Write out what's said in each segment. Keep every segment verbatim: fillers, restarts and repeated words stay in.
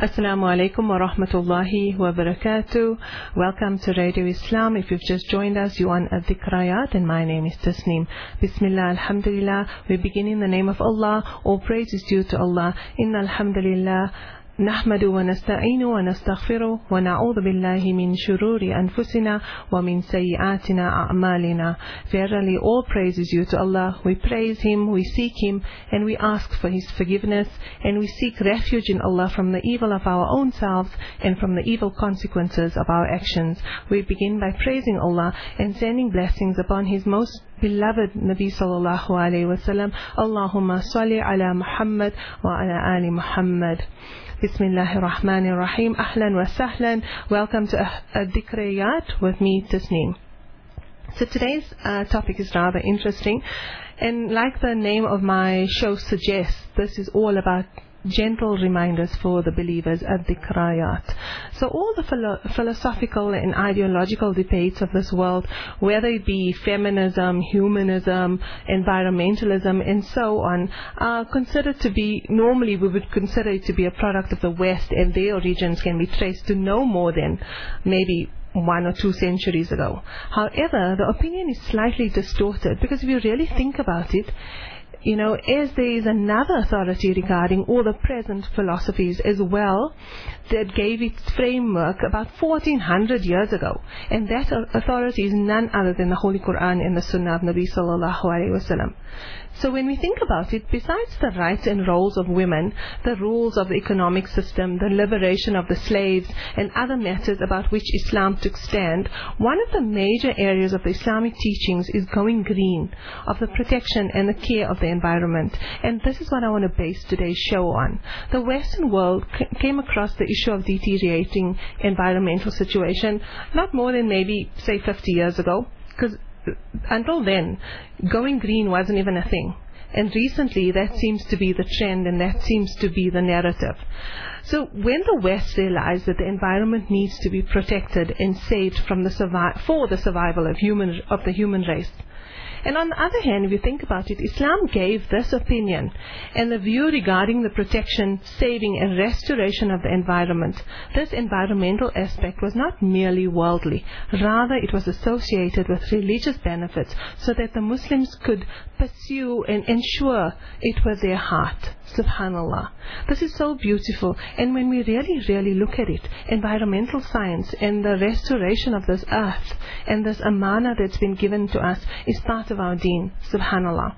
Assalamu alaikum wa rahmatullahi wa barakatuh. Welcome to Radio Islam. If you've just joined us, you're on Adhikrayat, and my name is Tasneem. Bismillah, alhamdulillah. We begin in the name of Allah. All praise is due to Allah. Inna alhamdulillah. نحمد ونستعين ونستغفره ونعوذ بالله من شرور أنفسنا ومن سيئاتنا أعمالنا. Verily all praise is due to Allah. We praise Him, we seek Him, and we ask for His forgiveness, and we seek refuge in Allah from the evil of our own selves and from the evil consequences of our actions. We begin by praising Allah and sending blessings upon His most beloved Nabi sallallahu alayhi wa sallam. Allahumma salli ala Muhammad wa ala ali Muhammad. Bismillahir Rahmanir Rahim. Ahlan wa sahlan. Welcome to Adhikrayat with me, Tasneem. So today's uh, topic is rather interesting, and like the name of my show suggests, this is all about gentle reminders for the believers, Adhikrayat. So all the philo- philosophical and ideological debates of this world, whether it be feminism, humanism, environmentalism, and so on, are considered to be, normally we would consider it to be a product of the West, and their origins can be traced to no more than maybe one or two centuries ago. However, the opinion is slightly distorted, because if you really think about it, you know, as there is another authority regarding all the present philosophies as well that gave its framework about fourteen hundred years ago, and that authority is none other than the Holy Quran and the Sunnah of Nabi sallallahu alaihi wasallam. So when we think about it, besides the rights and roles of women, the rules of the economic system, the liberation of the slaves, and other matters about which Islam took stand, one of the major areas of the Islamic teachings is going green, of the protection and the care of the environment. And this is what I want to base today's show on. The Western world c- came across the issue of deteriorating environmental situation not more than maybe, say, fifty years ago, because until then, going green wasn't even a thing. And recently, that seems to be the trend, and that seems to be the narrative. So when the West realized that the environment needs to be protected and saved from the survi- for the survival of human of the human race, and on the other hand, if you think about it, Islam gave this opinion and the view regarding the protection, saving, and restoration of the environment. This environmental aspect was not merely worldly. Rather, it was associated with religious benefits so that the Muslims could pursue and ensure it with their heart. Subhanallah. This is so beautiful. And when we really, really look at it, environmental science and the restoration of this earth and this amana that's been given to us is part of our deen. Subhanallah.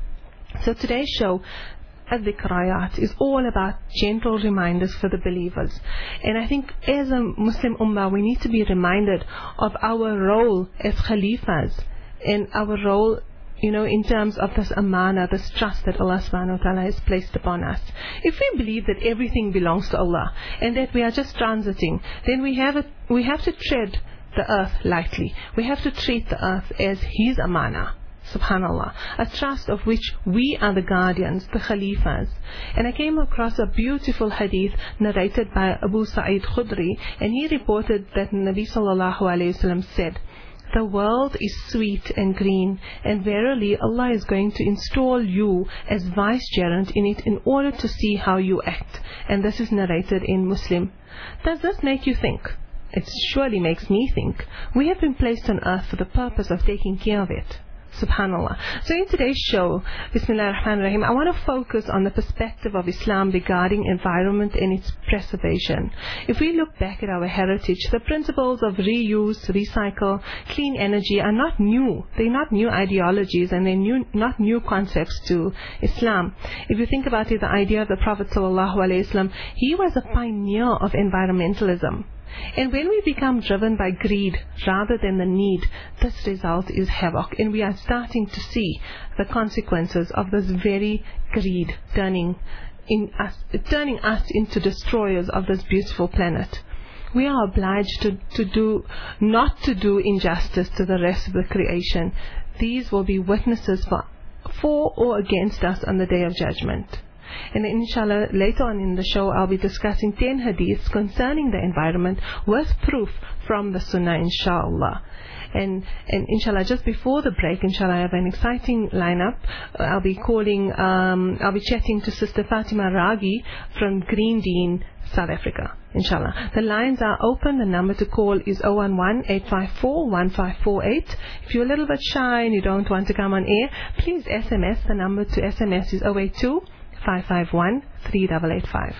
So today's show, Adhikrayat, is all about gentle reminders for the believers. And I think as a Muslim ummah, we need to be reminded of our role as khalifas and our role, you know, in terms of this amana, this trust that Allah subhanahu wa ta'ala has placed upon us. If we believe that everything belongs to Allah and that we are just transiting, then we have a, we have to tread the earth lightly. We have to treat the earth as His amana. Subhanallah. A trust of which we are the guardians, the khalifas. And I came across a beautiful hadith narrated by Abu Sa'id Khudri, and he reported that Nabi sallallahu alayhi wa sallam said, "The world is sweet and green, and verily Allah is going to install you as vicegerent in it in order to see how you act." And this is narrated in Muslim. Does this make you think? It surely makes me think. We have been placed on earth for the purpose of taking care of it. Subhanallah. So in today's show, Bismillah ar-Rahman ar-Rahim, I want to focus on the perspective of Islam regarding environment and its preservation. If we look back at our heritage, the principles of reuse, recycle, clean energy are not new. They're not new ideologies, and they're new, not new concepts to Islam. If you think about it, the idea of the Prophet sallallahu alaihi wasallam, he was a pioneer of environmentalism. And when we become driven by greed rather than the need, this result is havoc. And we are starting to see the consequences of this very greed turning in us, turning us into destroyers of this beautiful planet. We are obliged to, to do, not to do injustice to the rest of the creation. These will be witnesses for, for or against us on the Day of Judgment. And inshallah, later on in the show, I'll be discussing ten hadiths concerning the environment with proof from the Sunnah, inshallah. And, and inshallah, just before the break, inshallah, I have an exciting lineup. I'll be calling, um, I'll be chatting to Sister Fatima Ragi from Greendene, South Africa, inshallah. The lines are open. The number to call is zero one one, eight five four, one five four eight. If you're a little bit shy and you don't want to come on air, please S M S. The number to S M S is zero eight two, five five one, three eight eight five.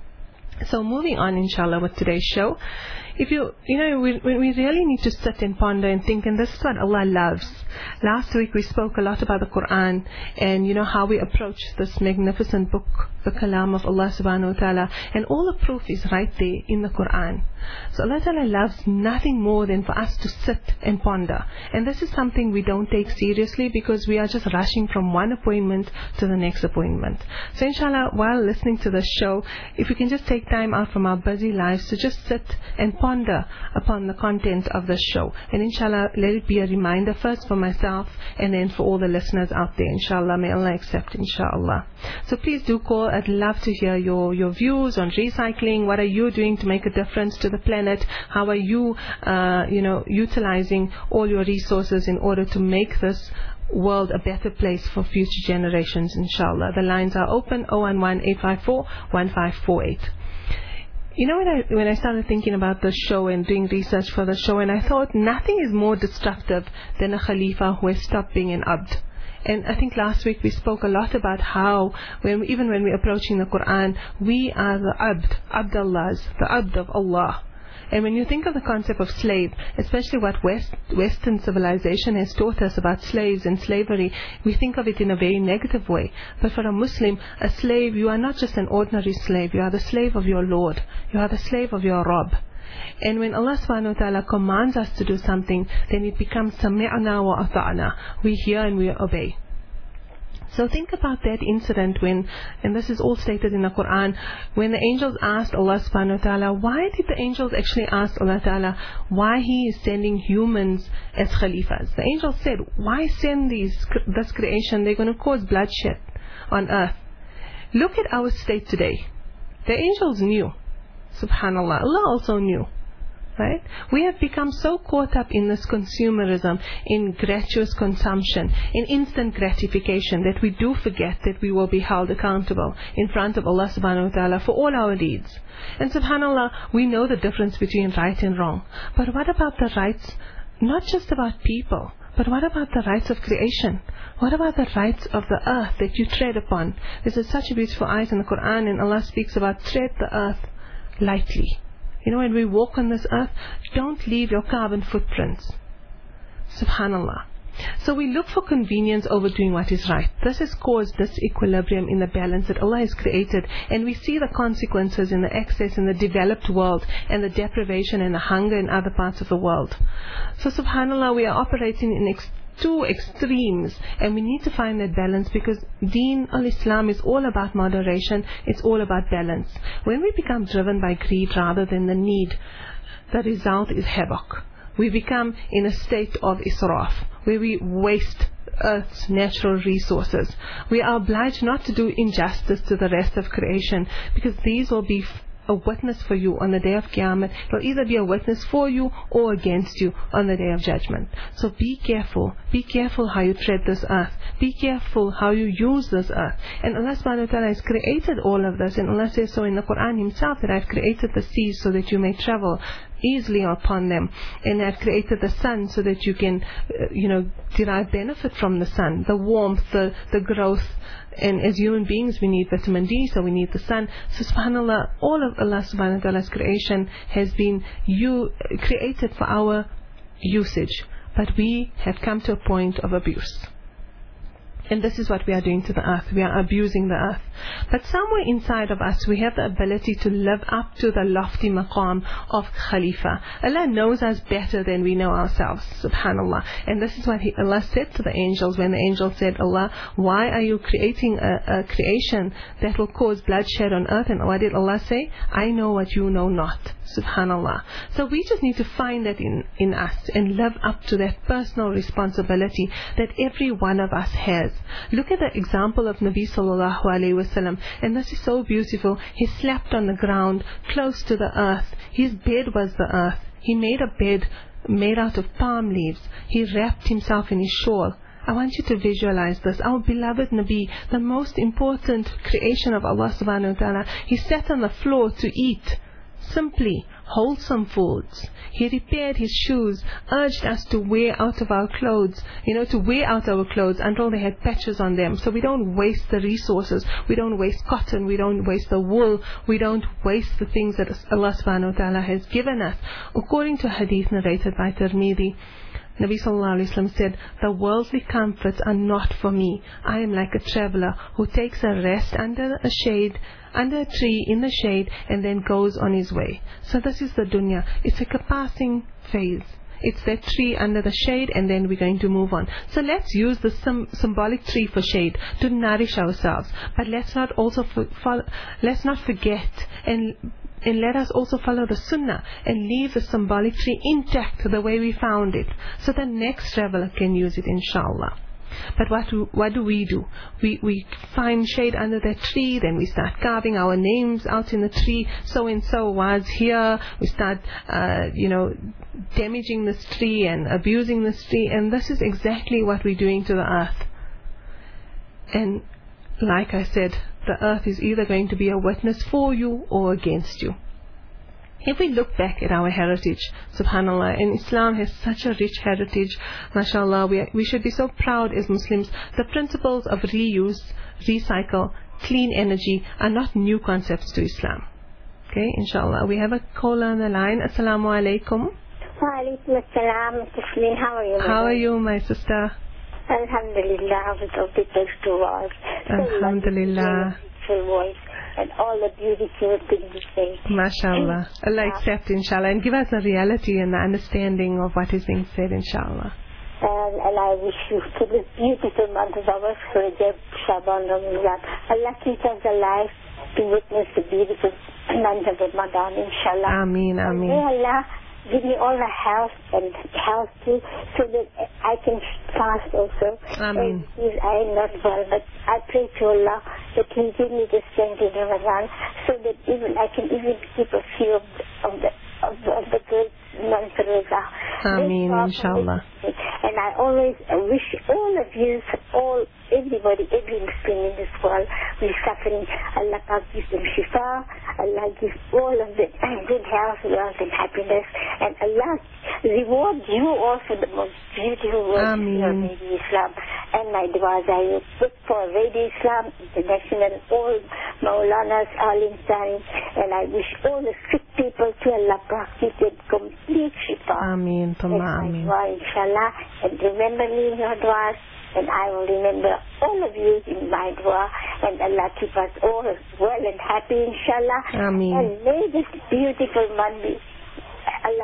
So moving on, inshallah, with today's show. If you, you know, we, we really need to sit and ponder and think, and this is what Allah loves. Last week we spoke a lot about the Quran and, you know, how we approach this magnificent book, the Kalam of Allah subhanahu wa ta'ala, and all the proof is right there in the Quran. So Allah ta'ala loves nothing more than for us to sit and ponder. And this is something we don't take seriously because we are just rushing from one appointment to the next appointment. So inshallah, while listening to this show, if we can just take time out from our busy lives to just sit and ponder upon the content of this show. And inshallah, let it be a reminder first for myself and then for all the listeners out there. Inshallah, may Allah accept, inshallah. So please do call. I'd love to hear your, your views on recycling. What are you doing to make a difference to the planet? How are you, uh, you know, utilizing all your resources in order to make this world a better place for future generations, inshallah. The lines are open, zero one one, eight five four, one five four eight. You know, when I when I started thinking about the show and doing research for the show, and I thought nothing is more destructive than a Khalifa who has stopped being an Abd. And I think last week we spoke a lot about how, when even when we're approaching the Quran, we are the Abd, Abdullahs, the Abd of Allah. And when you think of the concept of slave, especially what West, Western civilization has taught us about slaves and slavery, we think of it in a very negative way. But for a Muslim, a slave, you are not just an ordinary slave. You are the slave of your Lord. You are the slave of your Rabb. And when Allah subhanahu wa ta'ala commands us to do something, then it becomes sami'na wa ata'na. We hear and we obey. So think about that incident when, and this is all stated in the Quran, when the angels asked Allah subhanahu wa ta'ala, why did the angels actually ask Allah ta'ala why He is sending humans as Khalifas? The angels said, why send these, this creation? They're going to cause bloodshed on earth. Look at our state today. The angels knew. Subhanallah. Allah also knew. Right? We have become so caught up in this consumerism, in gratuitous consumption, in instant gratification, that we do forget that we will be held accountable in front of Allah subhanahu wa ta'ala for all our deeds. And subhanallah, we know the difference between right and wrong. But what about the rights, not just about people, but what about the rights of creation? What about the rights of the earth that you tread upon? This is such a beautiful ayat in the Quran, and Allah speaks about tread the earth lightly. You know, when we walk on this earth, don't leave your carbon footprints. Subhanallah. So we look for convenience over doing what is right. This has caused this equilibrium in the balance that Allah has created, and we see the consequences in the excess in the developed world and the deprivation and the hunger in other parts of the world. So subhanallah, we are operating in ex two extremes, and we need to find that balance, because Deen al-Islam is all about moderation. It's all about balance. When we become driven by greed rather than the need, the result is havoc. We become in a state of israf, where we waste Earth's natural resources. We are obliged not to do injustice to the rest of creation, because these will be a witness for you on the day of Qiyamah. It will either be a witness for you or against you on the day of judgment. So be careful. Be careful how you tread this earth. Be careful how you use this earth. And Allah subhanahu wa ta'ala has created all of this. And Allah says so in the Quran Himself, that I've created the seas so that you may travel easily upon them, and I've created the sun so that you can, uh, you know, derive benefit from the sun, the warmth, the, the growth. And as human beings, we need vitamin D, so we need the sun. So subhanallah, all of Allah subhanahu wa ta'ala's creation has been you created for our usage, but we have come to a point of abuse. And this is what we are doing to the earth. We are abusing the earth. But somewhere inside of us, we have the ability to live up to the lofty maqam of Khalifa. Allah knows us better than we know ourselves. Subhanallah. And this is what he, Allah said to the angels when the angels said, Allah, why are you creating a, a creation that will cause bloodshed on earth? And what did Allah say? I know what you know not. Subhanallah. So we just need to find that in, in us and live up to that personal responsibility that every one of us has. Look at the example of Nabi sallallahu alayhi wasallam, and this is so beautiful. He slept on the ground close to the earth. His bed was the earth. He made a bed made out of palm leaves. He wrapped himself in his shawl. I want you to visualize this. Our beloved Nabi, the most important creation of Allah subhanahu wa ta'ala, he sat on the floor to eat simply wholesome foods. He repaired his shoes, urged us to wear out of our clothes, you know, to wear out our clothes until they had patches on them. So we don't waste the resources. We don't waste cotton. We don't waste the wool. We don't waste the things that Allah subhanahu wa ta'ala has given us. According to a hadith narrated by Tirmidhi, Nabi sallallahu alayhi wa sallam said, the worldly comforts are not for me. I am like a traveler who takes a rest under a shade, under a tree in the shade, and then goes on his way. So this is the dunya. It's like a passing phase. It's that tree under the shade, and then we're going to move on. So let's use the sim- symbolic tree for shade to nourish ourselves. But let's not also for, for, let's not forget and And let us also follow the sunnah and leave the symbolic tree intact the way we found it, so the next traveler can use it, inshallah. But what do, what do we do? We we find shade under that tree, then we start carving our names out in the tree. So and so was here. We start, uh, you know, damaging this tree and abusing this tree, and this is exactly what we're doing to the earth. And like I said, the earth is either going to be a witness for you or against you. If we look back at our heritage, subhanallah, and Islam has such a rich heritage, mashallah, we, we should be so proud as Muslims. The principles of reuse, recycle, clean energy are not new concepts to Islam. Okay, inshallah. We have a caller on the line. Assalamu alaikum. Wa alaikum assalam, Mister Flynn. How are you? How are you, my sister? Alhamdulillah, with all the best to us. Alhamdulillah. Beautiful voice and all the beautiful things you say. MashaAllah. Allah accept, inshallah, and give us a reality and the understanding of what is being said, inshallah. And, and I wish you for this beautiful month of ours, for Rajab, Shaban, Ramadan. Allah keep us alive to witness the beautiful month of Ramadan, inshallah. Ameen, ameen. May Allah give me all the health and health too, so that I can fast also. Ameen. And I am not well, but I pray to Allah that He give me the strength in Ramadan, so that even I can even keep a few of the of the, of the, of the great months of Ramadan. Ameen, inshallah. And I always wish all of you, all everybody, every Muslim in this world who is suffering, Allah gives them shifa, Allah gives all of them good health, wealth and happiness, and Allah reward you also the most beautiful words of Radio Islam. And my du'as I put for Radio Islam International, all Maulanas, all Insani, and I wish all the sick people to Allah give them complete shifa. Ameen, Tuma, Ameen. Inshallah, and remember me in your du'as, and I will remember all of you in my dua, and Allah keep us all well and happy, inshallah. Ameen. And may this beautiful month be, Allah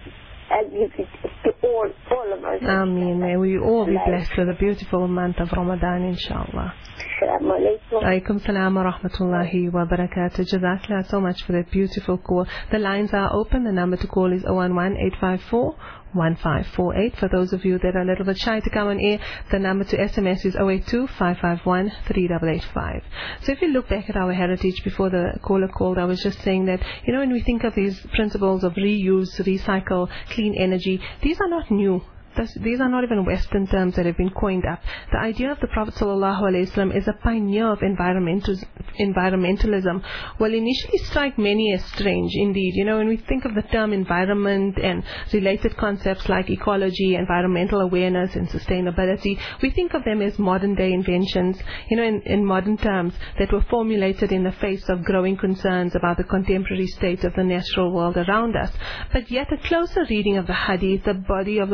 uh, give it to all, all of us. Ameen. May we all be blessed with the beautiful month of Ramadan, inshallah. Assalamu alaikum. Alaikum salam wa rahmatullahi wa barakatuh. Jazakallah so much for that beautiful call. The lines are open. The number to call is zero one one, eight five four, one five four eight. For those of you that are a little bit shy to come on air, the number to S M S is zero eight two, five five one, three eight eight five. So if you look back at our heritage, before the caller called, I was just saying that, you know, when we think of these principles of reuse, recycle, clean energy, these are not new. This, these are not even Western terms that have been coined up. The idea of the Prophet ﷺ is a pioneer of environmental, environmentalism will initially strike many as strange indeed. You know, when we think of the term environment and related concepts like ecology, environmental awareness and sustainability, we think of them as modern day inventions, you know, in, in modern terms that were formulated in the face of growing concerns about the contemporary state of the natural world around us. But yet a closer reading of the hadith, the body of the work,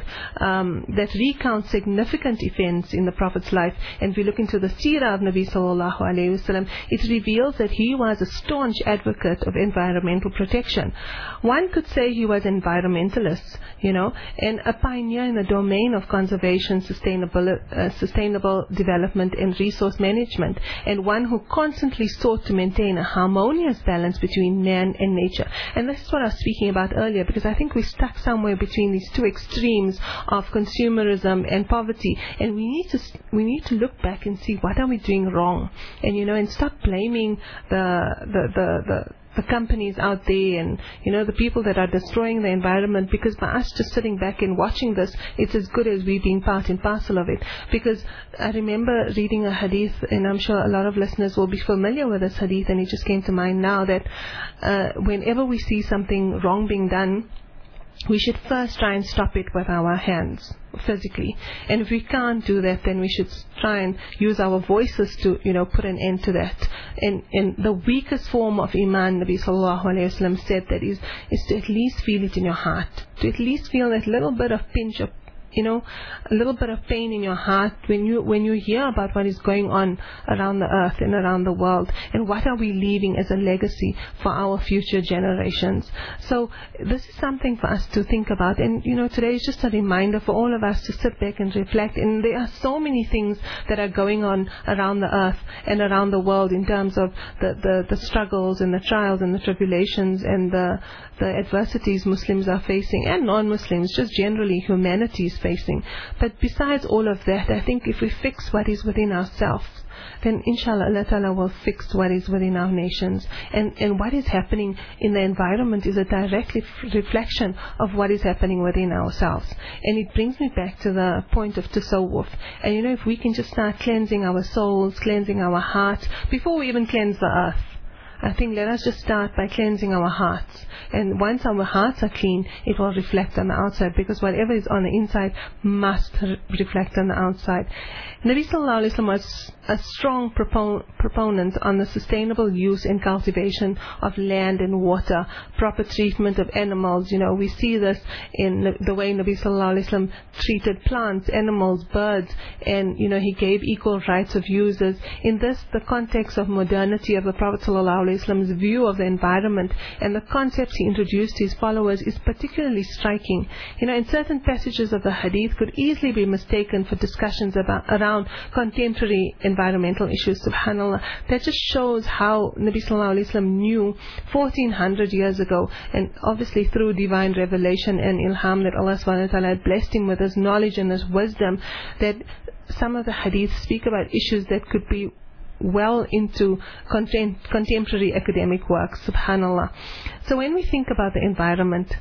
um, that recounts significant events in the Prophet's life, and if we look into the seerah of Nabi sallallahu alayhi wasallam, it reveals that he was a staunch advocate of environmental protection. One could say he was an environmentalist, you know, and a pioneer in the domain of conservation, sustainable, uh, sustainable development and resource management, and one who constantly sought to maintain a harmonious balance between man and nature. And this is what I was speaking about earlier, because I think we're stuck somewhere between these two extremes of consumerism and poverty, and we need to we need to look back and see what are we doing wrong, and you know, and stop blaming the the the, the the companies out there and, you know, the people that are destroying the environment, because by us just sitting back and watching this, it's as good as we being part and parcel of it. Because I remember reading a hadith, and I'm sure a lot of listeners will be familiar with this hadith, and it just came to mind now, that uh, whenever we see something wrong being done, we should first try and stop it with our hands, physically. And if we can't do that, then we should try and use our voices to, you know, put an end to that. And, and the weakest form of iman, Nabi sallallahu alayhi wa sallam said, that is, is to at least feel it in your heart, to at least feel that little bit of pinch of, you know, a little bit of pain in your heart when you when you hear about what is going on around the earth and around the world, and what are we leaving as a legacy for our future generations. So this is something for us to think about, and you know, today is just a reminder for all of us to sit back and reflect. And there are so many things that are going on around the earth and around the world in terms of the, the, the struggles and the trials and the tribulations and the the adversities Muslims are facing, and non-Muslims, just generally humanity is facing. But besides all of that, I think if we fix what is within ourselves, then inshallah Allah Ta'ala will fix what is within our nations. And, and what is happening in the environment is a direct ref- reflection of what is happening within ourselves. And it brings me back to the point of tasawwuf. And you know, if we can just start cleansing our souls, cleansing our hearts, before we even cleanse the earth, I think let us just start by cleansing our hearts. And once our hearts are clean, it will reflect on the outside, because whatever is on the inside must re- reflect on the outside. Nabi sallallahu alaihi wasallam was a strong propon- proponent on the sustainable use and cultivation of land and water, proper treatment of animals. You know, we see this in the way Nabi sallallahu alaihi wasallam treated plants, animals, birds, and you know, he gave equal rights of users. In this, the context of modernity of the Prophet sallallahu alaihi wasallam's view of the environment and the concepts he introduced to his followers is particularly striking. You know, in certain passages of the hadith could easily be mistaken for discussions about around contemporary environmental issues. Subhanallah, that just shows how Nabi sallallahu alaihi wasallam knew fourteen hundred years ago, and obviously through divine revelation and ilham that Allah subhanahu wa ta'ala had blessed him with his knowledge and his wisdom, that some of the hadiths speak about issues that could be well into contem- contemporary academic work. Subhanallah. So when we think about the environment,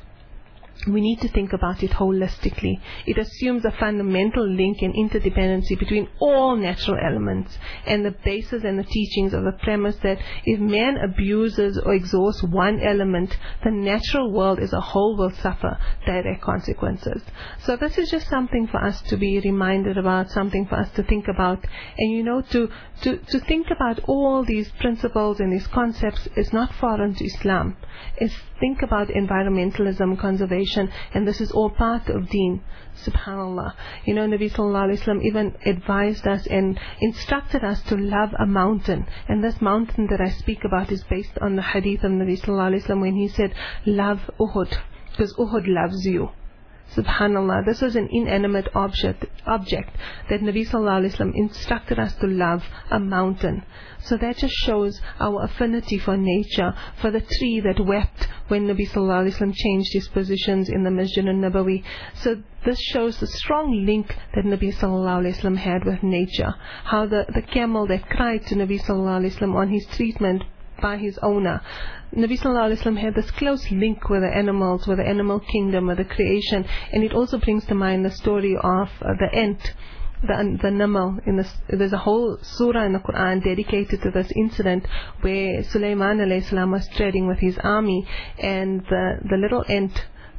we need to think about it holistically. It assumes a fundamental link and interdependency between all natural elements, and the basis and the teachings of the premise that if man abuses or exhausts one element, the natural world as a whole will suffer direct consequences. So this is just something for us to be reminded about, something for us to think about. And you know, to, to, to think about all these principles and these concepts is not foreign to Islam. It's think about environmentalism, conservation, and this is all part of deen. Subhanallah. You know, Nabi sallallahu alaihi wasallam even advised us and instructed us to love a mountain. And this mountain that I speak about is based on the hadith of Nabi sallallahu alaihi wasallam when he said, love Uhud, because Uhud loves you. Subhanallah, this was an inanimate object object that Nabi sallallahu alaihi wasallam instructed us to love, a mountain. So that just shows our affinity for nature, for the tree that wept when Nabi sallallahu alaihi wasallam changed his positions in the Masjid al-Nabawi. So this shows the strong link that Nabi sallallahu alaihi wasallam had with nature. How the, the camel that cried to Nabi sallallahu alaihi wasallam on his treatment by his owner, Nabi sallallahu alaihi wasallam had this close link with the animals, with the animal kingdom, with the creation. And it also brings to mind the story of uh, the ant, the, the namal. In this, there's a whole surah in the Quran dedicated to this incident where Sulaiman alayhi salam was trading with his army, and the, the little ant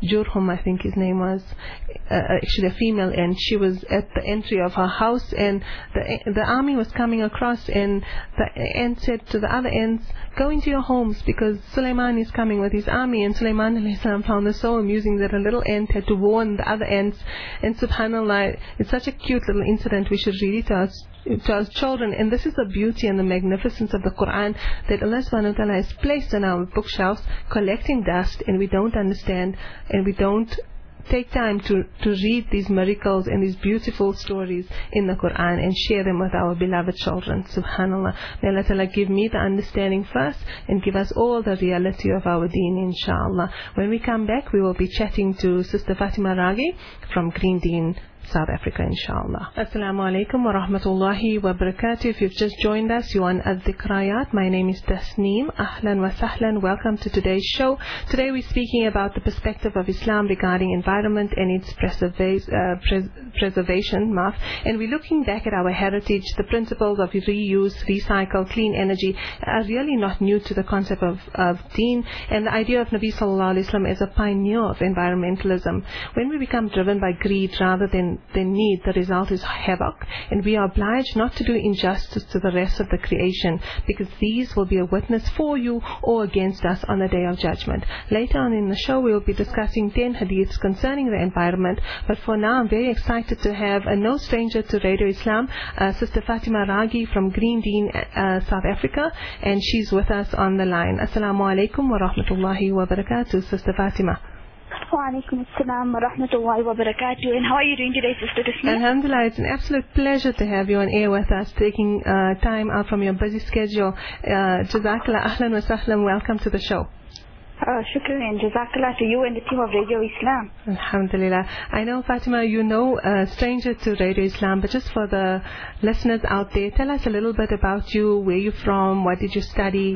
Jurhum, I think his name was, uh, actually a female ant. She was at the entry of her house, and the the army was coming across, and the ant said to the other ants, "Go into your homes because Sulaiman is coming with his army." And Sulaiman alayhi salam found this so amusing that a little ant had to warn the other ants. And subhanallah, it's such a cute little incident. We should read it to us to our children. And this is the beauty and the magnificence of the Quran, that Allah subhanahu wa ta'ala has placed on our bookshelves, collecting dust, and we don't understand, and we don't take time to, to read these miracles and these beautiful stories in the Quran and share them with our beloved children. Subhanallah. May Allah ta'ala give me the understanding first and give us all the reality of our deen, inshallah. When we come back, we will be chatting to Sister Fatima Ragi from Green Deen, South Africa, inshallah. Assalamu alaikum wa rahmatullahi wa barakatuh. If you've just joined us, you're on Al-Dhikrayat. My name is Tasneem. Ahlan wa sahlan. Welcome to today's show. Today we're speaking about the perspective of Islam regarding environment and its preserva- uh, pres- preservation. Maaf. And we're looking back at our heritage. The principles of reuse, recycle, clean energy are really not new to the concept of, of deen, and the idea of Nabi sallallahu alaihi wasallam as a pioneer of environmentalism. When we become driven by greed rather than They need, the result is havoc, and we are obliged not to do injustice to the rest of the creation, because these will be a witness for you or against us on the day of judgment. Later on in the show, we will be discussing ten hadiths concerning the environment, but for now I'm very excited to have a no stranger to Radio Islam, uh, Sister Fatima Ragi from Green Deen, uh, South Africa, and she's with us on the line. Assalamu alaikum wa rahmatullahi wa barakatuh, Sister Fatima. Wa alaikum assalam wa rahmatullahi wa barakatuh. And how are you doing today, Sister Tasneem? Alhamdulillah, it's an absolute pleasure to have you on air with us, taking uh, time out from your busy schedule. Uh, Jazakallah, ahlan wa sahlan, welcome to the show. Oh, shukran and jazakallah to you and the team of Radio Islam. Alhamdulillah. I know, Fatima, you know a stranger to Radio Islam, but just for the listeners out there, tell us a little bit about you, where you're from, what did you study?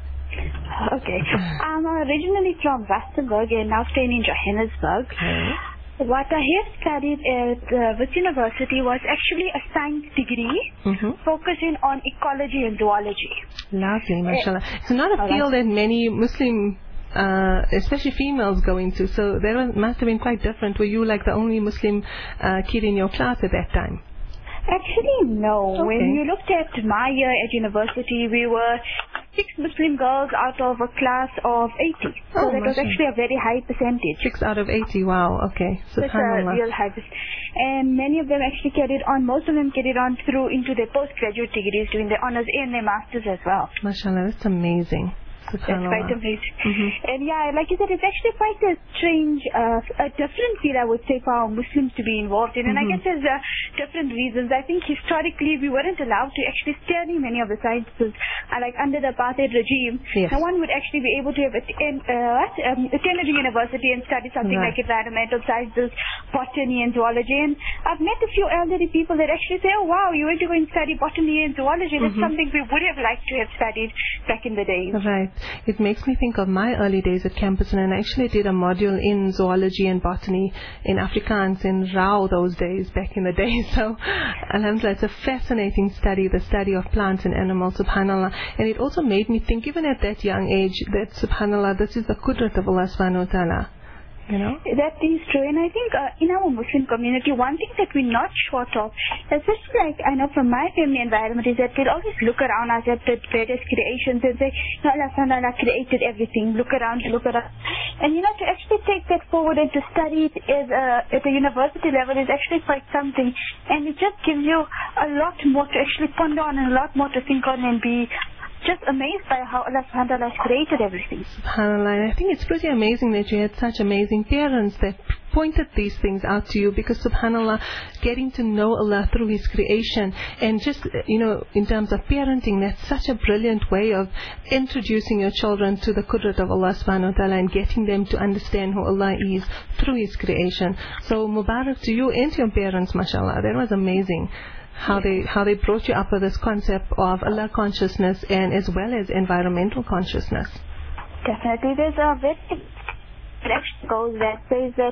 Okay. I'm originally from Rustenburg and now staying in Johannesburg. Okay. What I have studied at uh, Wits University was actually a science degree, mm-hmm. focusing on ecology and zoology. Lovely, mashallah. It's not a field that many Muslim, uh, especially females, go into, so that was, must have been quite different. Were you like the only Muslim uh, kid in your class at that time? Actually, no. Okay. When you looked at my year at university, we were six Muslim girls out of a class of eighty. So oh, that was actually a very high percentage. Six out of eighty, wow, okay. That's a real high percentage. And many of them actually carried on, most of them carried on through into their postgraduate degrees, doing their honors and their masters as well. MashaAllah, that's amazing. That's quite amazing. Mm-hmm. And yeah, like you said, it's actually quite a strange, uh, a different field, I would say, for our Muslims to be involved in. And mm-hmm. I guess there's uh, different reasons. I think historically we weren't allowed to actually study many of the sciences. Uh, like under the apartheid regime, yes. no one would actually be able to have attend, uh, um, attend a university and study something right. like environmental sciences, botany and zoology. And I've met a few elderly people that actually say, oh wow, you went to go and study botany and zoology. That's mm-hmm. something we would have liked to have studied back in the days. Right. It makes me think of my early days at campus, and I actually did a module in zoology and botany in Afrikaans in Rao those days, back in the day. So, alhamdulillah, it's a fascinating study, the study of plants and animals, subhanallah. And it also made me think, even at that young age, that subhanallah, this is the qudrat of Allah subhanahu wa ta'ala. You know? That is true. And I think uh, in our Muslim community, one thing that we're not short of, especially like I know from my family environment, is that we'll always look around us at the various creations and say, no, Allah subhanahu wa ta'ala created everything. Look around, look around. And you know, to actually take that forward and to study it is, uh, at the university level is actually quite something. And it just gives you a lot more to actually ponder on and a lot more to think on and be just amazed by how Allah subhanahu wa ta'ala has created everything. SubhanAllah. And I think it's pretty amazing that you had such amazing parents that pointed these things out to you, because subhanAllah, getting to know Allah through His creation, and just, you know, in terms of parenting, that's such a brilliant way of introducing your children to the qudrat of Allah subhanahu wa ta'ala and getting them to understand who Allah is through His creation. So Mubarak to you and to your parents, mashallah. That was amazing. How they how they brought you up with this concept of Allah consciousness and as well as environmental consciousness. Definitely, there's a very direction goes that says that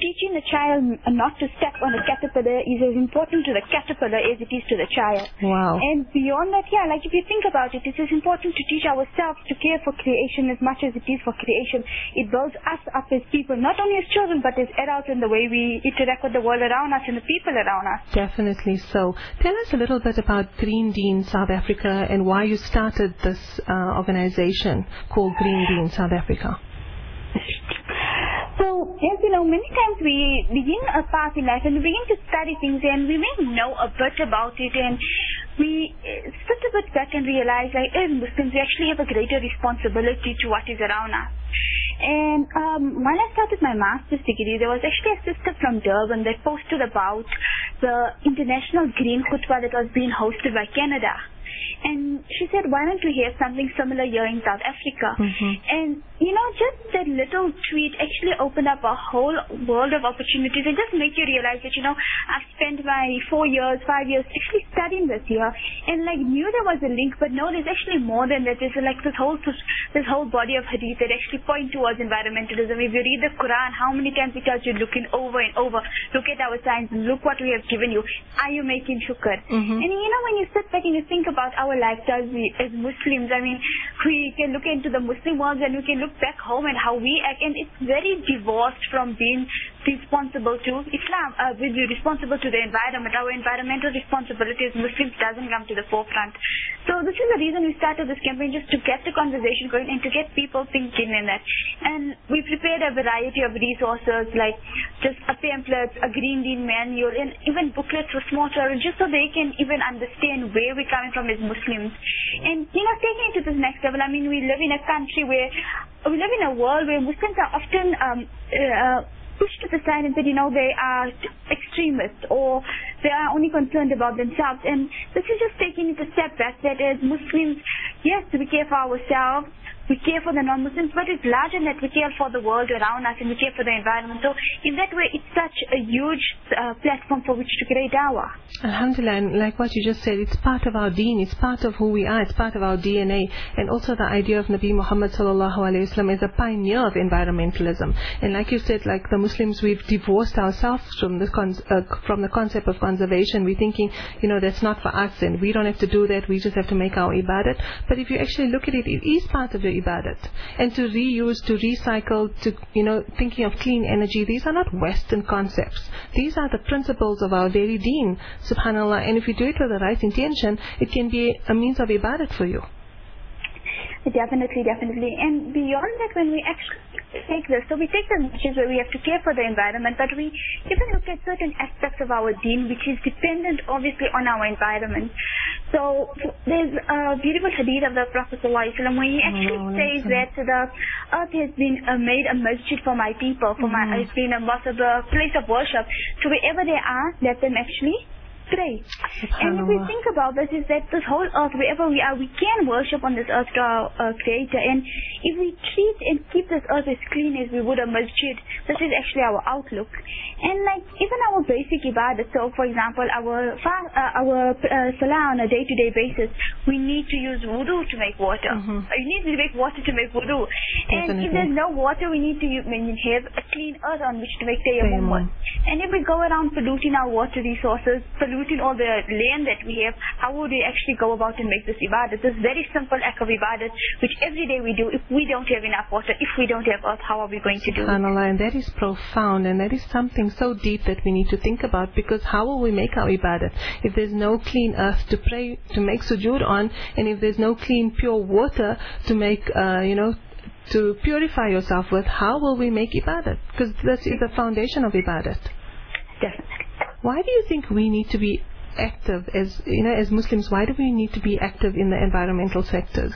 teaching the child not to step on a caterpillar is as important to the caterpillar as it is to the child. Wow. And beyond that, yeah, like if you think about it, it is important to teach ourselves to care for creation as much as it is for creation. It builds us up as people, not only as children, but as adults in the way we interact with the world around us and the people around us. Definitely so. Tell us a little bit about Green Deen South Africa and why you started this uh, organization called Green Deen South Africa. So, as you know, many times we begin a path in life and we begin to study things and we may know a bit about it, and we sit a bit back and realize, like, as Muslims, we actually have a greater responsibility to what is around us. And um, when I started my master's degree, there was actually a sister from Durban that posted about the International Green Khutbah that was being hosted by Canada. And she said, why don't we have something similar here in South Africa? Mm-hmm. And, you know, just that little tweet actually opened up a whole world of opportunities and just make you realize that, you know, I've spent my four years, five years actually studying this here, and like knew there was a link, but no, there's actually more than that. There's like this whole this whole body of hadith that actually point towards environmentalism. If you read the Quran, how many times it tells you looking over and over, look at our science, look what we have given you. Are you making shukr? Mm-hmm. And you know, when you sit back and you think about our lifestyles we, as Muslims, I mean, we can look into the Muslim world and we can look back home and how we act, and it's very divorced from being responsible to Islam, uh, we'll be responsible to the environment. Our environmental responsibility as Muslims doesn't come to the forefront. So this is the reason we started this campaign, just to get the conversation going and to get people thinking in that. And we prepared a variety of resources, like just a pamphlet, a Green Deen manual, and even booklets for small children, just so they can even understand where we're coming from as Muslims. And, you know, taking it to this next level, I mean, we live in a country where, we live in a world where Muslims are often um, uh, pushed to the side and said, you know, they are extremists or they are only concerned about themselves. And this is just taking it a step back, that as Muslims, yes, we care for ourselves, we care for the non-Muslims, but it's larger than that. We care for the world around us and we care for the environment. So in that way, it's such a huge uh, platform for which to create dawah. Alhamdulillah, and like what you just said, it's part of our deen, it's part of who we are, it's part of our D N A, and also the idea of Nabi Muhammad sallallahu alayhi wa sallam as a pioneer of environmentalism. And like you said, like the Muslims, we've divorced ourselves from the con- uh, from the concept of conservation. We're thinking, you know, that's not for us and we don't have to do that, we just have to make our ibadat. But if you actually look at it, it is part of your ibadat. And to reuse, to recycle, to, you know, thinking of clean energy, these are not Western concepts. These are the principles of our very deen, subhanAllah. And if you do it with the right intention, it can be a means of ibadat for you. Definitely, definitely. And beyond that, when we actually take this, so we take the message where we have to care for the environment, but we even look at certain aspects of our deen which is dependent obviously on our environment. So there's a beautiful hadith of the Prophet ﷺ where he actually oh, says that the earth has been uh, made a masjid for my people, for mm-hmm. my, it's been a mosque, a place of worship. So wherever they are, let them actually pray. And if we think about this, is that this whole earth, wherever we are, we can worship on this earth to our uh, Creator. And if we treat and keep this earth as clean as we would a masjid, this is actually our outlook. And like even our basic ibadah, so for example, our uh, our uh, salah on a day-to-day basis, we need to use wudu to make water. Mm-hmm. You need to make water to make wudu. And Definitely. If there's no water, we need to use, have a clean earth on which to make tayammum. And if we go around polluting our water resources, polluting all the land that we have, how would we actually go about and make this ibadah? This very simple act of ibadah, which every day we do. If we don't have enough water, if we don't have earth, how are we going to do it? SubhanAllah, and that is profound, and that is something so deep that we need to think about, because how will we make our ibadah if there's no clean earth to pray, to make sujood on, and if there's no clean, pure water to make, uh, you know, to purify yourself with? How will we make ibadat? Because this is the foundation of ibadat. Definitely. Why do you think we need to be active as, you know, as Muslims? Why do we need to be active in the environmental sectors?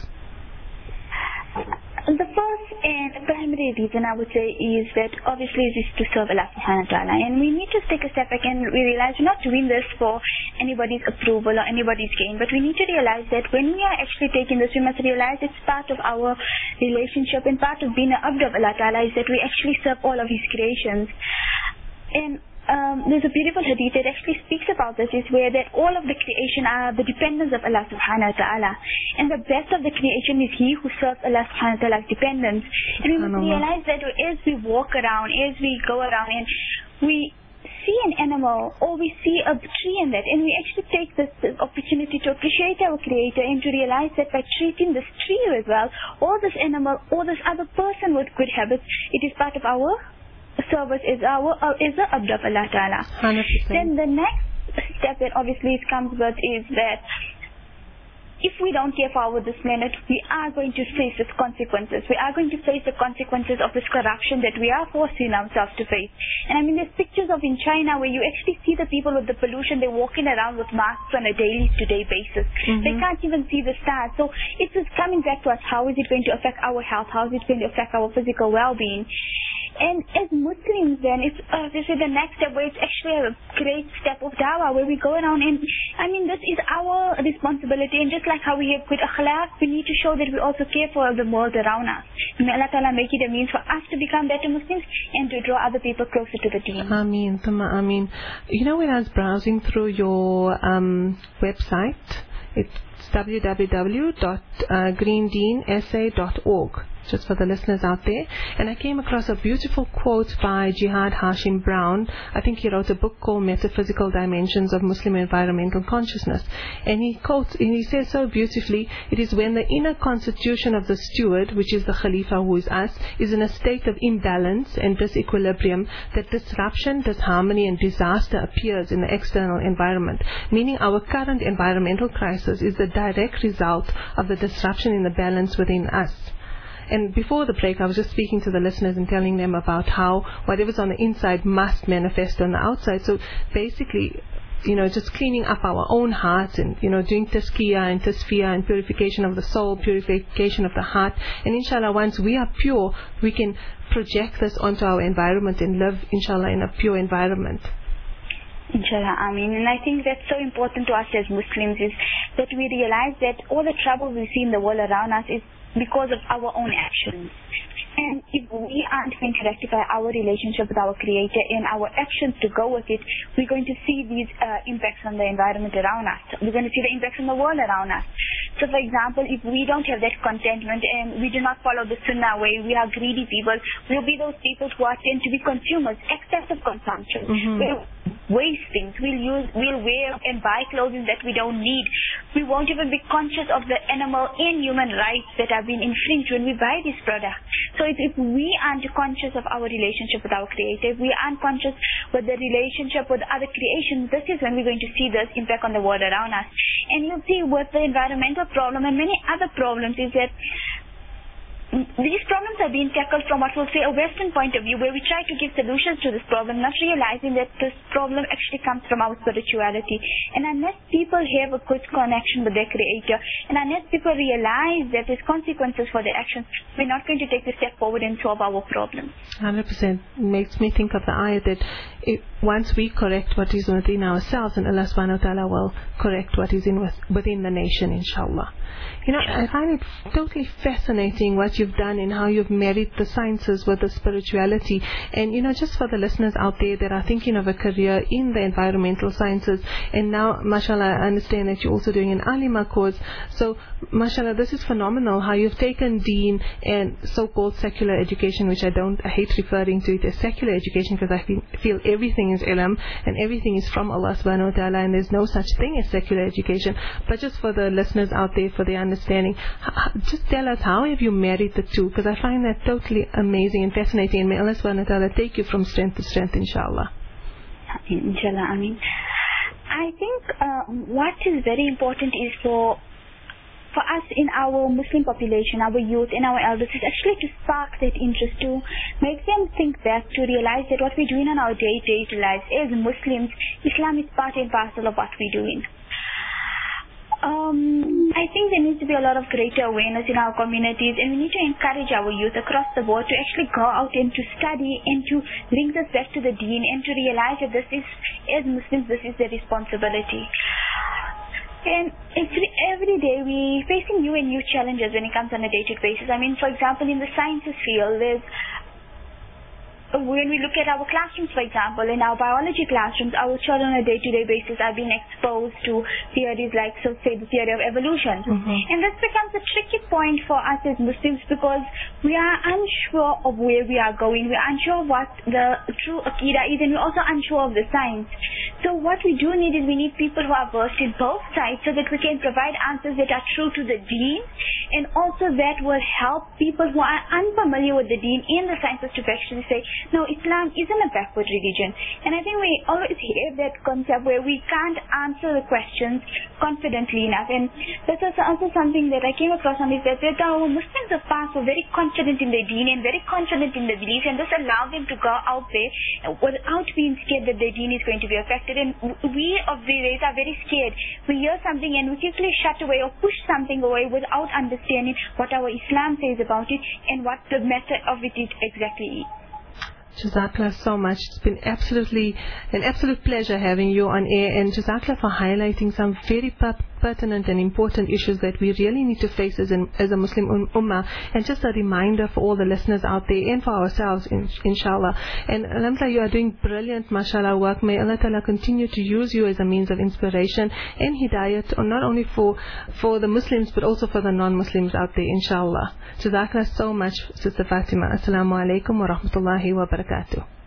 The first and primary reason I would say is that obviously it is to serve Allah subhanahu wa ta'ala, and we need to take a step back and we realize we're not doing this for anybody's approval or anybody's gain, but we need to realize that when we are actually taking this, we must realize it's part of our relationship, and part of being an abd of Allah ta'ala is that we actually serve all of His creations. And Um, there's a beautiful hadith that actually speaks about this, is where that all of the creation are the dependents of Allah subhanahu wa ta'ala, and the best of the creation is he who serves Allah subhanahu wa ta'ala's dependents. And we must realize that as we walk around, as we go around, and we see an animal or we see a tree in that, and we actually take this, this opportunity to appreciate our Creator and to realize that by treating this tree as well, or this animal, or this other person with good habits, it is part of our service, is our uh, is the abd of Allah Ta'ala. one hundred percent. Then the next step that obviously it comes with is that if we don't care for our this planet, we are going to face its consequences. We are going to face the consequences of this corruption that we are forcing ourselves to face. And I mean, there's pictures of in China where you actually see the people with the pollution, they're walking around with masks on a daily-to-day basis. Mm-hmm. They can't even see the stars. So it's just coming back to us, how is it going to affect our health? How is it going to affect our physical well-being? And as Muslims then, it's uh, this is the next step where it's actually a great step of dawah where we go around and, I mean, this is our responsibility, and just like how we have good akhlaq, we need to show that we also care for the world around us. May Allah Ta'ala make it a means for us to become better Muslims and to draw other people closer to the deen. Ameen, Thumma Ameen. You know, when I was browsing through your um, website, it's w w w dot green deen s a dot org, just for the listeners out there, and I came across a beautiful quote by Jihad Hashim Brown. I think he wrote a book called Metaphysical Dimensions of Muslim Environmental Consciousness, and he quotes, and he says so beautifully, it is when the inner constitution of the steward, which is the Khalifa, who is us, is in a state of imbalance and disequilibrium, that disruption, disharmony and disaster appears in the external environment, meaning our current environmental crisis is the direct result of the disruption in the balance within us. And before the break, I was just speaking to the listeners and telling them about how whatever's on the inside must manifest on the outside. So basically, you know, just cleaning up our own hearts and, you know, doing tazkiyah and tasfiyah and purification of the soul, purification of the heart. And inshallah, once we are pure, we can project this onto our environment and live, inshallah, in a pure environment. Inshallah, Ameen. And I think that's so important to us as Muslims, is that we realize that all the trouble we see in the world around us is because of our own actions. And if we aren't going to rectify our relationship with our Creator and our actions to go with it, we're going to see these uh, impacts on the environment around us. We're going to see the impacts on the world around us. So, for example, if we don't have that contentment and we do not follow the Sunnah way, we are greedy people, we'll be those people who are tend to be consumers, excessive consumption. Mm-hmm. We'll waste things. We'll use, we'll wear and buy clothing that we don't need. We won't even be conscious of the animal and human rights that are being infringed when we buy this product. So if, if we aren't conscious of our relationship with our Creator, if we aren't conscious with the relationship with other creations, this is when we're going to see this impact on the world around us. And you'll see with the environmental problem and many other problems is that these problems are being tackled from what we'll say a Western point of view, where we try to give solutions to this problem, not realizing that this problem actually comes from our spirituality. And unless people have a good connection with their Creator, and unless people realize that there's consequences for their actions, we're not going to take the step forward and solve our problems. one hundred percent makes me think of the ayah that it, once we correct what is within ourselves, and Allah subhanahu wa ta'ala will correct what is in within the nation, inshallah. You know, I find it totally fascinating what you've done and how you've married the sciences with the spirituality. And, you know, just for the listeners out there that are thinking of a career in the environmental sciences, and now, mashallah, I understand that you're also doing an alima course. So, mashallah, this is phenomenal how you've taken deen and so-called secular education, which I don't, I hate referring to it as secular education, because I feel, feel everything is ilm and everything is from Allah subhanahu wa ta'ala, and there's no such thing as secular education. But just for the listeners out there, for their understanding, just tell us, how have you married the two? Because I find that totally amazing and fascinating, and may Allah subhanahu wa ta'ala take you from strength to strength, inshallah. Inshallah, I mean, I think uh, what is very important is for for us in our Muslim population, our youth and our elders, is actually to spark that interest, to make them think back, to realize that what we're doing in our day-to-day lives as Muslims, Islam is part and parcel of what we're doing. Um, I think there needs to be a lot of greater awareness in our communities, and we need to encourage our youth across the board to actually go out and to study and to bring this back to the deen, and to realize that this is, as Muslims, this is their responsibility. And every, every day we're facing new and new challenges when it comes on a day-to-day basis. I mean, for example, in the sciences field, there's when we look at our classrooms, for example, in our biology classrooms, our children on a day-to-day basis are being exposed to theories like, so say, the theory of evolution. Mm-hmm. And this becomes a tricky point for us as Muslims because we are unsure of where we are going. We are unsure of what the true Aqidah is, and we're also unsure of the science. So what we do need is we need people who are versed in both sides so that we can provide answers that are true to the deen, and also that will help people who are unfamiliar with the deen in the sciences to actually say, no, Islam isn't a backward religion. And I think we always hear that concept where we can't answer the questions confidently enough. And that's also, also something that I came across on this, that our Muslims of past were very confident in their deen and very confident in their beliefs, and this allowed them to go out there without being scared that their deen is going to be affected. And we of the race are very scared. We hear something and we quickly shut away or push something away without understanding what our Islam says about it and what the matter of it is exactly is. Jazakallah so much. It's been absolutely an absolute pleasure having you on air, and Jazakallah for highlighting some very per- pertinent and important issues that we really need to face as, an, as a Muslim um, ummah, and just a reminder for all the listeners out there and for ourselves, in, inshallah. And alhamdulillah, you are doing brilliant, mashallah, work. May Allah Ta'ala continue to use you as a means of inspiration and hidayat, not only for, for the Muslims but also for the non-Muslims out there, inshallah. Jazakallah so much, Sister Fatima. Assalamu alaikum wa rahmatullahi wa barakatuh.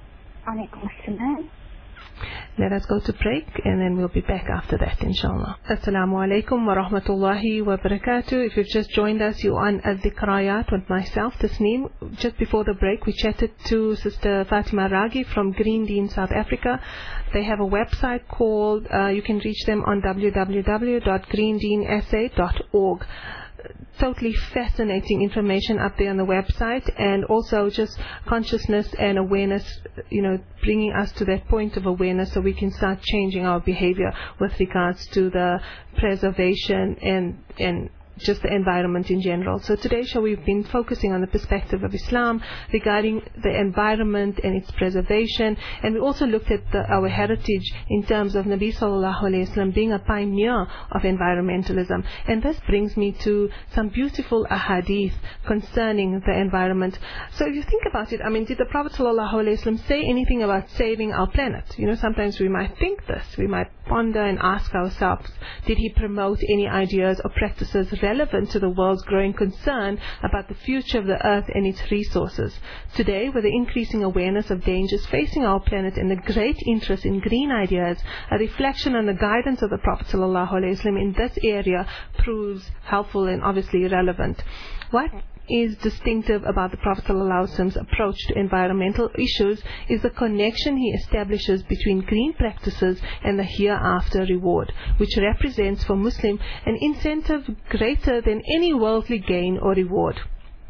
Let us go to break and then we'll be back after that, inshallah. Assalamu alaikum wa rahmatullahi wa barakatuh. If you've just joined us, you're on Al-Dhikrayat with myself, Tasneem. Just before the break, we chatted to Sister Fatima Ragi from Green Deen, South Africa. They have a website called, uh, you can reach them on w w w dot green deen s a dot org. Totally fascinating information up there on the website, and also just consciousness and awareness, you know, bringing us to that point of awareness so we can start changing our behavior with regards to the preservation and and just the environment in general. So today's show we've been focusing on the perspective of Islam regarding the environment and its preservation, and we also looked at the, our heritage in terms of Nabi Sallallahu Alaihi Wasallam being a pioneer of environmentalism. And this brings me to some beautiful ahadith concerning the environment. So if you think about it, I mean, did the Prophet Sallallahu Alaihi Wasallam say anything about saving our planet? You know, sometimes we might think this, we might ponder and ask ourselves, did he promote any ideas or practices relevant to the world's growing concern about the future of the earth and its resources? Today, with the increasing awareness of dangers facing our planet and the great interest in green ideas, a reflection on the guidance of the Prophet ﷺ in this area proves helpful and obviously relevant. What is distinctive about the Prophet ﷺ's approach to environmental issues is the connection he establishes between green practices and the hereafter reward, which represents for Muslim an incentive greater than any worldly gain or reward.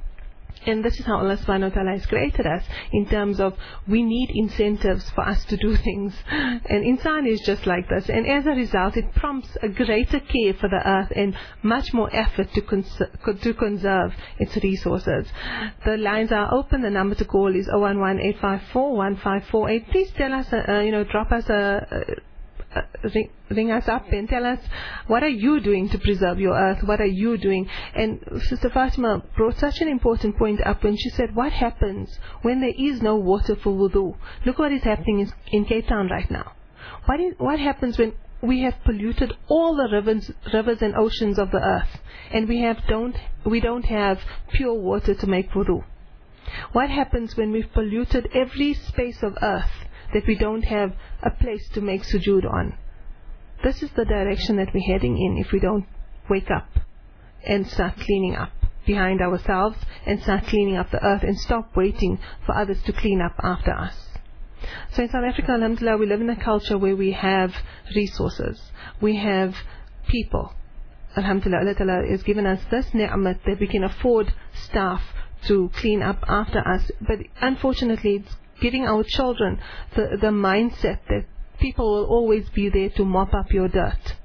And this is how Allah subhanahu wa ta'ala has created us, in terms of we need incentives for us to do things. And insan is just like this. And as a result, it prompts a greater care for the earth and much more effort to, cons- to conserve its resources. The lines are open. The number to call is zero one one, eight five four, one five four eight. Please tell us, uh, you know, drop us a... a Uh, ring, ring us up and tell us, what are you doing to preserve your earth? What are you doing? And Sister Fatima brought such an important point up when she said, what happens when there is no water for wudu? Look what is happening in, in Cape Town right now. What is, what happens when we have polluted all the rivers, rivers and oceans of the earth, and we have don't we don't have pure water to make wudu? What happens when we've polluted every space of earth that we don't have a place to make sujood on? This is the direction that we're heading in if we don't wake up and start cleaning up behind ourselves and start cleaning up the earth and stop waiting for others to clean up after us. So in South Africa, alhamdulillah, we live in a culture where we have resources, we have people. Alhamdulillah, Allah Ta'ala has given us this ni'mat that we can afford staff to clean up after us. But unfortunately, it's giving our children the, the mindset that people will always be there to mop up your dirt.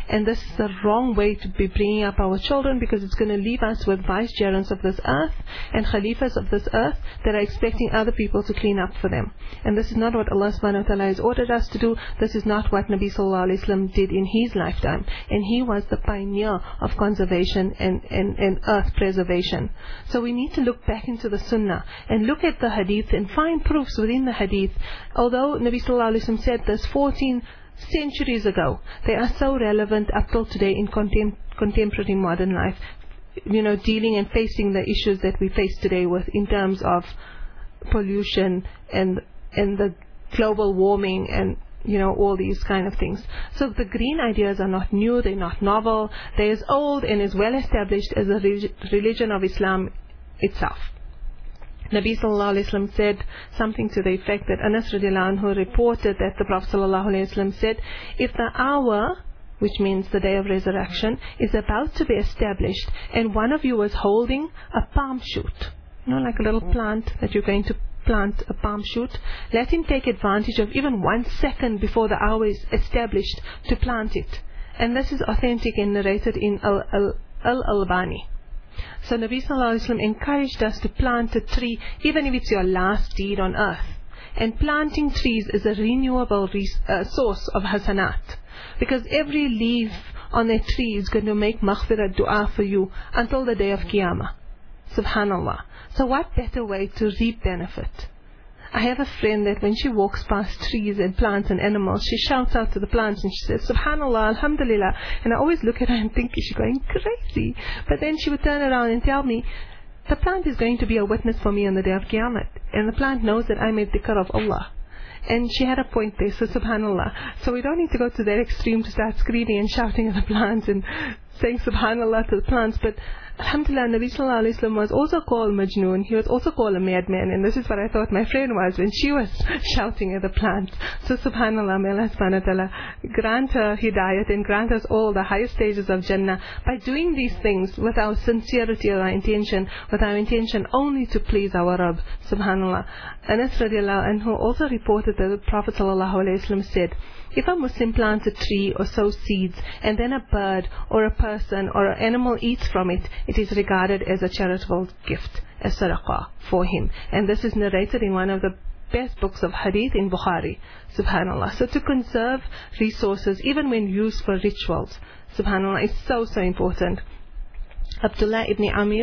And this is the wrong way to be bringing up our children, because it's going to leave us with vicegerents of this earth and khalifas of this earth that are expecting other people to clean up for them. And this is not what Allah subhanahu wa ta'ala has ordered us to do. This is not what Nabi sallallahu alayhi wa sallam did in his lifetime. And he was the pioneer of conservation and, and, and earth preservation. So we need to look back into the sunnah and look at the hadith and find proofs within the hadith. Although Nabi sallallahu alayhi wa sallam said this fourteen centuries ago, they are so relevant up till today in contem- contemporary modern life, you know, dealing and facing the issues that we face today with in terms of pollution and and the global warming and, you know, all these kind of things. So the green ideas are not new, they're not novel, they're as old and as well established as the re- religion of Islam itself. Nabi sallallahu alayhi wa sallam said something to the effect that Anas radiallahu anhu reported that the Prophet sallallahu alayhi wa sallam said, if the hour, which means the day of resurrection, is about to be established and one of you is holding a palm shoot, you know, like a little plant that you're going to plant, a palm shoot, let him take advantage of even one second before the hour is established to plant it. And this is authentic and narrated in Al-Albani. So Nabi sallallahu alayhi wa sallam encouraged us to plant a tree, even if it's your last deed on earth. And planting trees is a renewable res- uh, source of hasanat, because every leaf on that tree is going to make maghfirah dua for you until the day of Qiyamah. Subhanallah. So what better way to reap benefit? I have a friend that when she walks past trees and plants and animals, she shouts out to the plants and she says, Subhanallah, Alhamdulillah. And I always look at her and think, is she going crazy? But then she would turn around and tell me, the plant is going to be a witness for me on the day of Qiyamah. And the plant knows that I made dhikr of Allah. And she had a point there, so subhanallah. So we don't need to go to that extreme to start screaming and shouting at the plants and saying subhanallah to the plants. But alhamdulillah, Nabi sallallahu alayhi wa sallam was also called Majnoon. He was also called a madman. And this is what I thought my friend was when she was shouting at the plants. So subhanallah, may Allah subhanahu wa ta'ala grant her hidayat and grant us all the highest stages of Jannah by doing these things with our sincerity or our intention, with our intention only to please our Rabb. Subhanallah. Anas radiallahu anhu also reported that the Prophet sallallahu alayhi wa sallam said, if a Muslim plants a tree or sows seeds and then a bird or a person or an animal eats from it, it is regarded as a charitable gift, as sadaqah for him. And this is narrated in one of the best books of hadith in Bukhari. Subhanallah. So to conserve resources, even when used for rituals, subhanallah, is so, so important. Abdullah ibn Amir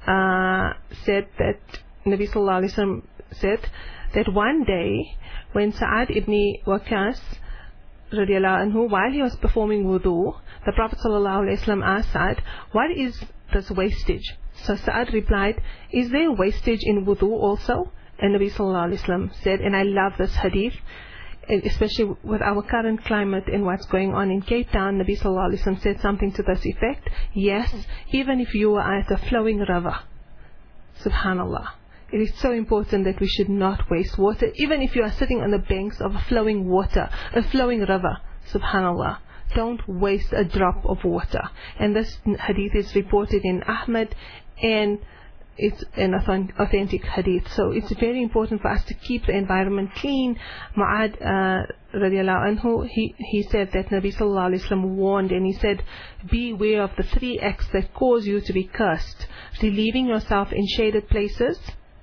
uh, said that Nabi sallallahu alayhi wa sallam said that one day when Sa'ad ibn Waqas radiallahu anhu, while he was performing wudu, the Prophet sallallahu alayhi wa sallam asked Sa'ad, what is this wastage? So Sa'ad replied, is there wastage in wudu also? And Nabi sallallahu alayhi wa sallam said, and I love this hadith, especially with our current climate and what's going on in Cape Town, Nabi sallallahu alayhi wa sallam said something to this effect, yes, even if you are at a flowing river. Subhanallah. It is so important that we should not waste water, even if you are sitting on the banks of a flowing water, a flowing river. Subhanallah. Don't waste a drop of water. And this hadith is reported in Ahmad, and it's an authentic hadith. So it's very important for us to keep the environment clean. Mu'ad uh, radiallahu anhu, he, he said that Nabi sallallahu alayhi wa sallam warned, and he said, beware of the three acts that cause you to be cursed: relieving yourself in shaded places,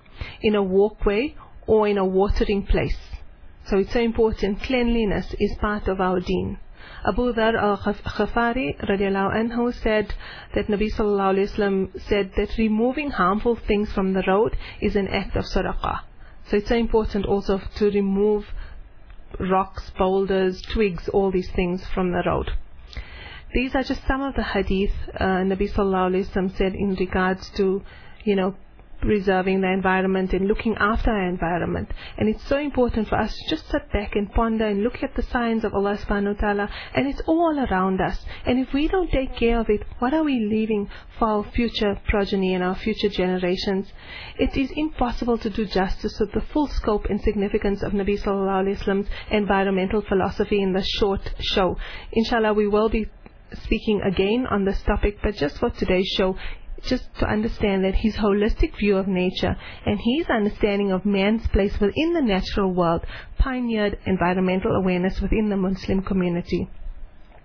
in a walkway, or in a watering place. So it's so important. Cleanliness is part of our deen. Abu Dhar al-Khafari radiallahu anhu said that Nabi sallallahu alayhi wa sallam said that removing harmful things from the road is an act of sadaqah. So it's so important also to remove rocks, boulders, twigs, all these things from the road. These are just some of the hadith uh, Nabi sallallahu alayhi wa sallam said in regards to, you know, preserving the environment and looking after our environment. And it's so important for us to just sit back and ponder and look at the signs of Allah subhanahu wa ta'ala, and it's all around us. And if we don't take care of it, what are we leaving for our future progeny and our future generations? It is impossible to do justice to the full scope and significance of Nabi sallallahu alayhi wa sallam's environmental philosophy in this short show. Inshallah, we will be speaking again on this topic, but just for today's show, just to understand that his holistic view of nature and his understanding of man's place within the natural world pioneered environmental awareness within the Muslim community.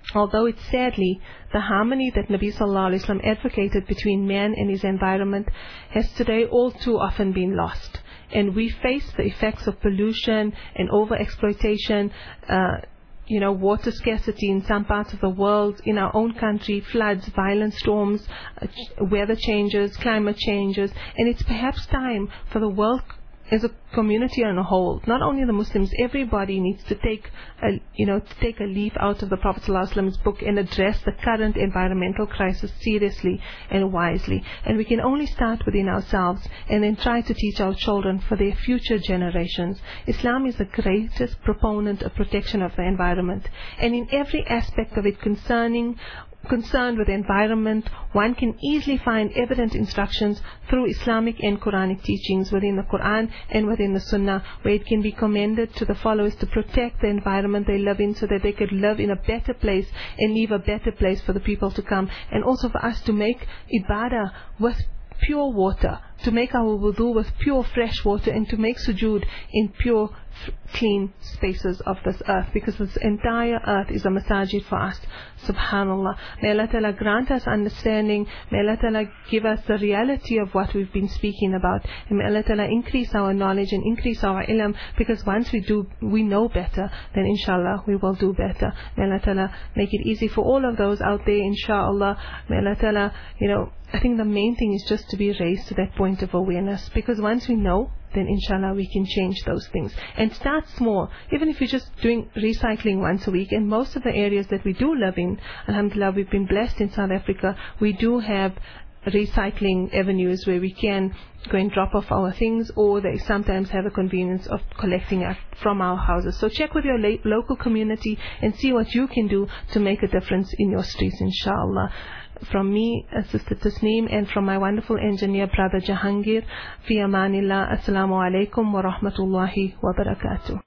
although it's sadly the harmony that Nabi Sallallahu Alaihi Wasallam advocated between man and his environment has today all too often been lost. And we face the effects of pollution and over-exploitation, uh, you know, water scarcity in some parts of the world, in our own country, floods, violent storms, uh, weather changes, climate changes, and it's perhaps time for the world as a community on a whole, not only the Muslims, everybody needs to take a, you know, to take a leaf out of the Prophet ﷺ's book and address the current environmental crisis seriously and wisely. And we can only start within ourselves and then try to teach our children for their future generations. Islam is the greatest proponent of protection of the environment, and in every aspect of it concerning concerned with the environment, one can easily find evident instructions through Islamic and Quranic teachings within the Quran and within the Sunnah, where it can be commended to the followers to protect the environment they live in so that they could live in a better place and leave a better place for the people to come, and also for us to make ibadah with pure water, to make our wudu with pure fresh water, and to make sujood in pure clean spaces of this earth, because this entire earth is a masajid for us. Subhanallah. May Allah Ta'ala grant us understanding. May Allah Ta'ala give us the reality of what we've been speaking about. And may Allah Ta'ala increase our knowledge and increase our ilm, because once we do, we know better, then inshallah we will do better. May Allah Ta'ala make it easy for all of those out there, inshallah. May Allah Ta'ala, you know, I think the main thing is just to be raised to that point of awareness, because once we know, then inshallah we can change those things. And start small, even if you're just doing recycling once a week. And most of the areas that we do live in, alhamdulillah, we've been blessed in South Africa, we do have recycling avenues where we can go and drop off our things, or they sometimes have a convenience of collecting it from our houses. So check with your la- local community and see what you can do to make a difference in your streets, inshallah. From me, Sister Tasneem, and from my wonderful engineer, Brother Jahangir, fi amanillah, assalamu alaikum wa rahmatullahi wa barakatuh.